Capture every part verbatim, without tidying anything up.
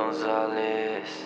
Gonzalez.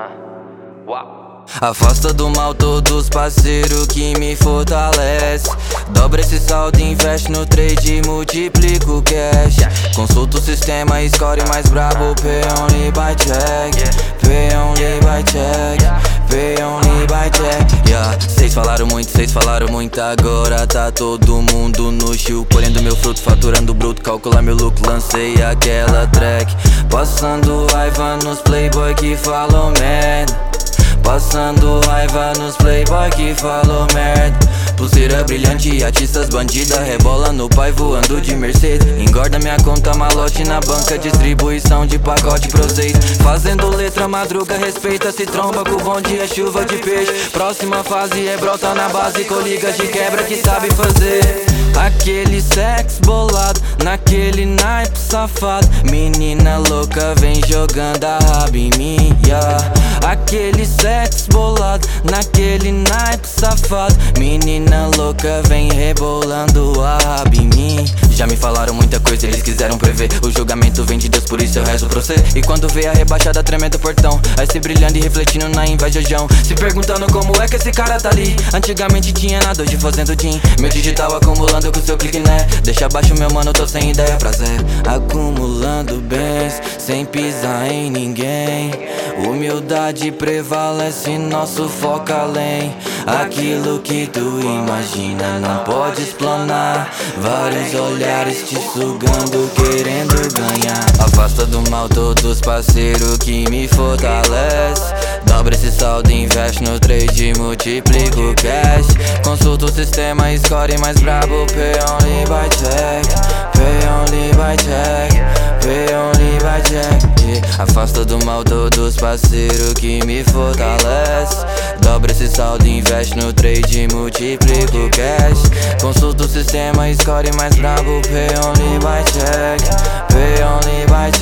Huh? Uau. Afasta do mal todos os parceiros que me fortalece. Dobra esse saldo, investe no trade e multiplica o cash. Consulta o sistema, score mais brabo, pay only by check. Pay only by check. Pay only by check. Yeah. Cês falaram muito, cês falaram muito, agora tá todo mundo no chill. Colhendo meu fruto, faturando bruto, calcular meu lucro, lancei aquela track. Passando raiva nos playboy que falam merda. Passando raiva nos playboy que falou merda. Pulseira brilhante, artistas bandida, rebola no pai voando de Mercedes. Engorda minha conta, malote na banca, distribuição de pacote pra vocês. Fazendo letra, madruga, respeita, se tromba com o bonde, é chuva de peixe. Próxima fase é brota na base, coligas de quebra que sabe fazer. Aquele sexo bolado, naquele naipe safado. Menina louca vem jogando a raba em mim, yeah. Aquele sexo bolado, naquele naipe safado. Menina louca vem rebolando a raba em mim. Já me falaram muita coisa, eles quiseram prever. O julgamento vem de Deus, por isso eu rezo pra você. E quando vê a rebaixada tremendo o portão, aí se brilhando e refletindo na invejajão, se perguntando como é que esse cara tá ali. Antigamente tinha nada, hoje fazendo din. Meu digital acumulando com seu clique, né? Deixa abaixo meu mano, tô sem ideia, prazer. Acumulando bens, sem pisar em ninguém. Humildade prevalece, nosso foco além. Aquilo que tu imagina não pode explanar. Vários olhares te sugando, querendo ganhar. Afasta do mal todos os parceiros que me fortalece. Dobra esse saldo, investe no trade e multiplica o cash. Consulta o sistema, score mais brabo, pay only by check. Pay only by check. Pay only by check. Yeah. Afasta do mal todos os parceiros que me fortalece. Dobra esse saldo, investe no trade e multiplica o cash. Consulta o sistema, score mais brabo, pay only by check. Pay only by check.